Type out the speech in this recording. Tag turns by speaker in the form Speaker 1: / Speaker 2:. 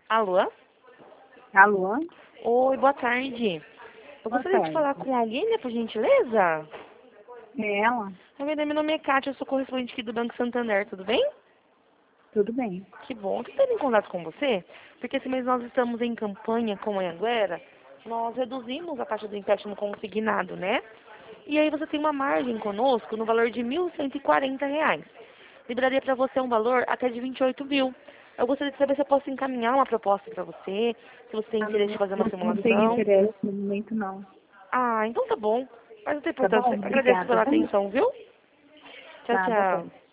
Speaker 1: Alô?
Speaker 2: Alô?
Speaker 1: Oi, boa tarde. Eu
Speaker 2: Boa
Speaker 1: gostaria de
Speaker 2: tarde.
Speaker 1: falar com alguém, né, por gentileza?
Speaker 2: É ela?
Speaker 1: Meu nome é Kátia, eu sou correspondente aqui do Banco Santander, tudo bem?
Speaker 2: Tudo bem.
Speaker 1: Que bom. Estou tendo em contato com você, porque esse mês nós estamos em campanha com a Anhanguera. Nós reduzimos a taxa do empréstimo consignado, né? E aí você tem uma margem conosco no valor de R$ 1.140. Liberaria para você um valor até de 28 mil. Eu gostaria de saber se eu posso encaminhar uma proposta para você, se você tem interesse em fazer uma
Speaker 2: Não tenho
Speaker 1: simulação.
Speaker 2: interesse no momento, não.
Speaker 1: Ah, então tá bom. Mas não tem
Speaker 2: Tá bom?
Speaker 1: importância. Agradeço
Speaker 2: Obrigada,
Speaker 1: pela
Speaker 2: viu?
Speaker 1: atenção, viu? Tchau,
Speaker 2: Tá, boa
Speaker 1: tchau.
Speaker 2: tarde.